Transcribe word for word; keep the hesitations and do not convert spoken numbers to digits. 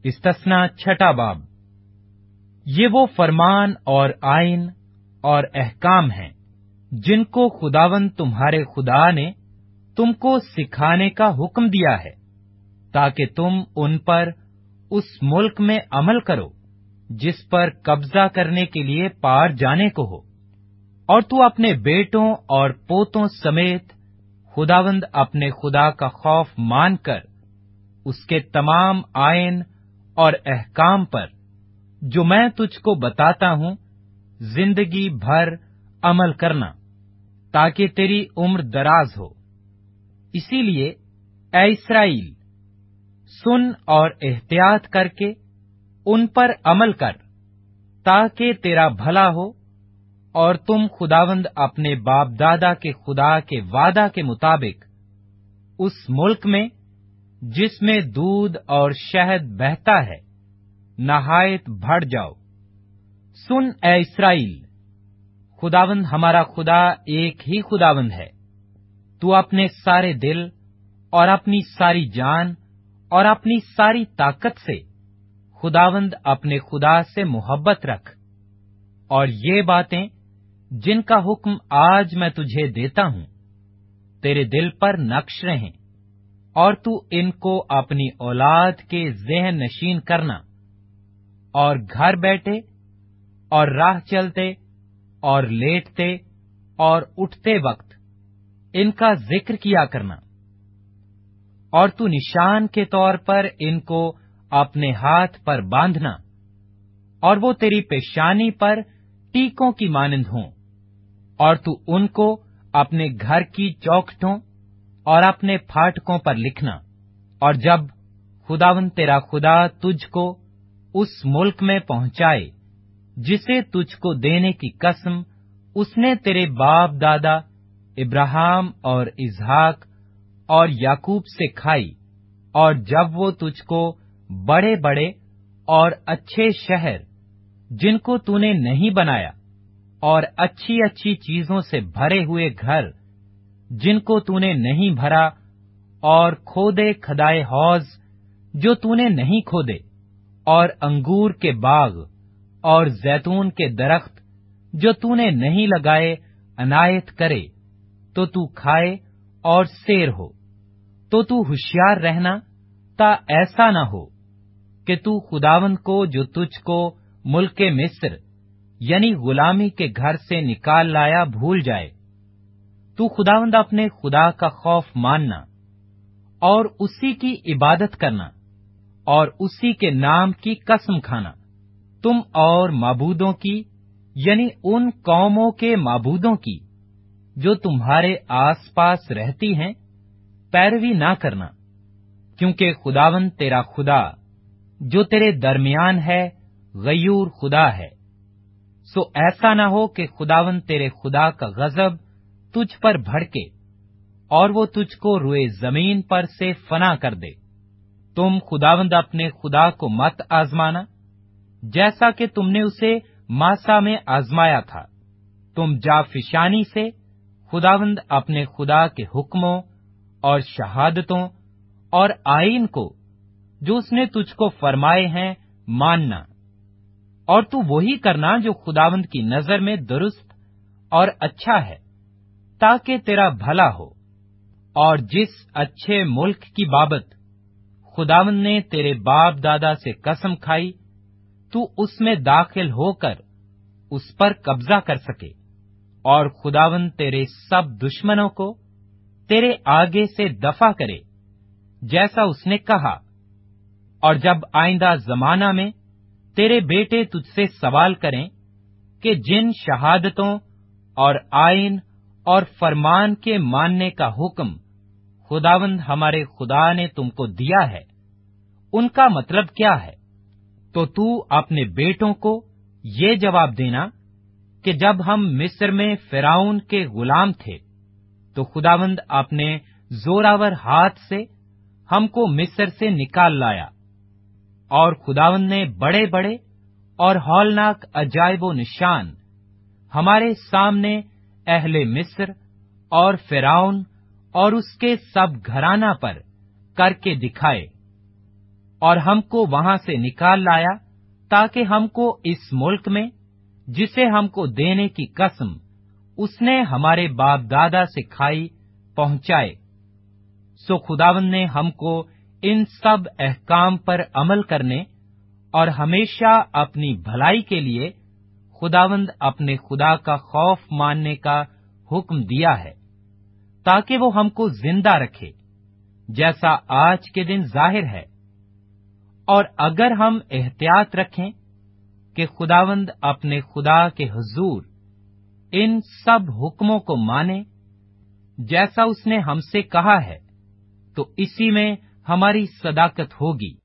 استثنا چھٹا باب۔ یہ وہ فرمان اور آئین اور احکام ہیں جن کو خداوند تمہارے خدا نے تم کو سکھانے کا حکم دیا ہے، تاکہ تم ان پر اس ملک میں عمل کرو جس پر قبضہ کرنے کے لیے پار جانے کو ہو، اور تو اپنے بیٹوں اور پوتوں سمیت خداوند اپنے خدا کا خوف مان کر اس کے تمام آئین اور احکام پر جو میں تجھ کو بتاتا ہوں زندگی بھر عمل کرنا، تاکہ تیری عمر دراز ہو۔ اسی لیے اے اسرائیل، سن اور احتیاط کر کے ان پر عمل کر، تاکہ تیرا بھلا ہو اور تم خداوند اپنے باپ دادا کے خدا کے وعدہ کے مطابق اس ملک میں جس میں دودھ اور شہد بہتا ہے نہایت بڑھ جاؤ۔ سن اے اسرائیل، خداوند ہمارا خدا ایک ہی خداوند ہے۔ تو اپنے سارے دل اور اپنی ساری جان اور اپنی ساری طاقت سے خداوند اپنے خدا سے محبت رکھ، اور یہ باتیں جن کا حکم آج میں تجھے دیتا ہوں تیرے دل پر نقش رہیں، اور تو ان کو اپنی اولاد کے ذہن نشین کرنا، اور گھر بیٹھے اور راہ چلتے اور لیٹتے اور اٹھتے وقت ان کا ذکر کیا کرنا، اور تو نشان کے طور پر ان کو اپنے ہاتھ پر باندھنا، اور وہ تیری پیشانی پر ٹیکوں کی مانند ہوں، اور تو ان کو اپنے گھر کی چوکھٹوں اور اپنے پھاٹکوں پر لکھنا۔ اور جب خداوند تیرا خدا تجھ کو اس ملک میں پہنچائے جسے تجھ کو دینے کی قسم اس نے تیرے باپ دادا ابراہیم اور اسحاق اور یعقوب سے کھائی، اور جب وہ تجھ کو بڑے بڑے اور اچھے شہر جن کو تو نے نہیں بنایا، اور اچھی اچھی چیزوں سے بھرے ہوئے گھر جن کو تو نے نہیں بھرا، اور کھودے کھدائے حوض جو تو نے نہیں کھودے، اور انگور کے باغ اور زیتون کے درخت جو تو نے نہیں لگائے عنایت کرے، تو تو کھائے اور سیر ہو۔ تو تو ہوشیار رہنا تا ایسا نہ ہو کہ تو خداوند کو جو تجھ کو ملک مصر یعنی غلامی کے گھر سے نکال لایا بھول جائے۔ تو خداوند اپنے خدا کا خوف ماننا اور اسی کی عبادت کرنا اور اسی کے نام کی قسم کھانا۔ تم اور معبودوں کی یعنی ان قوموں کے معبودوں کی جو تمہارے آس پاس رہتی ہیں پیروی نہ کرنا، کیونکہ خداوند تیرا خدا جو تیرے درمیان ہے غیور خدا ہے۔ سو ایسا نہ ہو کہ خداوند تیرے خدا کا غضب تجھ پر بھڑکے اور وہ تجھ کو روئے زمین پر سے فنا کر دے۔ تم خداوند اپنے خدا کو مت آزمانا جیسا کہ تم نے اسے ماسا میں آزمایا تھا۔ تم جافشانی سے خداوند اپنے خدا کے حکموں اور شہادتوں اور آئین کو جو اس نے تجھ کو فرمائے ہیں ماننا، اور تو وہی کرنا جو خداوند کی نظر میں درست اور اچھا ہے، تاکہ تیرا بھلا ہو۔ اور جس اچھے ملک کی بابت خداوند نے تیرے باپ دادا سے قسم کھائی تو اس میں داخل ہو کر اس پر قبضہ کر سکے، اور خداوند تیرے سب دشمنوں کو تیرے آگے سے دفع کرے جیسا اس نے کہا۔ اور جب آئندہ زمانہ میں تیرے بیٹے تجھ سے سوال کریں کہ جن شہادتوں اور آئین اور فرمان کے ماننے کا حکم خداوند ہمارے خدا نے تم کو دیا ہے ان کا مطلب کیا ہے، تو تو اپنے بیٹوں کو یہ جواب دینا کہ جب ہم مصر میں فرعون کے غلام تھے تو خداوند اپنے زوراور ہاتھ سے ہم کو مصر سے نکال لایا، اور خداوند نے بڑے بڑے اور ہولناک عجائب و نشان ہمارے سامنے اہل مصر اور فرعون اور اس کے سب گھرانہ پر کر کے دکھائے، اور ہم کو وہاں سے نکال لایا تاکہ ہم کو اس ملک میں جسے ہم کو دینے کی قسم اس نے ہمارے باپ دادا سے کھائی پہنچائے۔ سو خداوند نے ہم کو ان سب احکام پر عمل کرنے اور ہمیشہ اپنی بھلائی کے لیے خداوند اپنے خدا کا خوف ماننے کا حکم دیا ہے، تاکہ وہ ہم کو زندہ رکھے جیسا آج کے دن ظاہر ہے۔ اور اگر ہم احتیاط رکھیں کہ خداوند اپنے خدا کے حضور ان سب حکموں کو مانے جیسا اس نے ہم سے کہا ہے، تو اسی میں ہماری صداقت ہوگی۔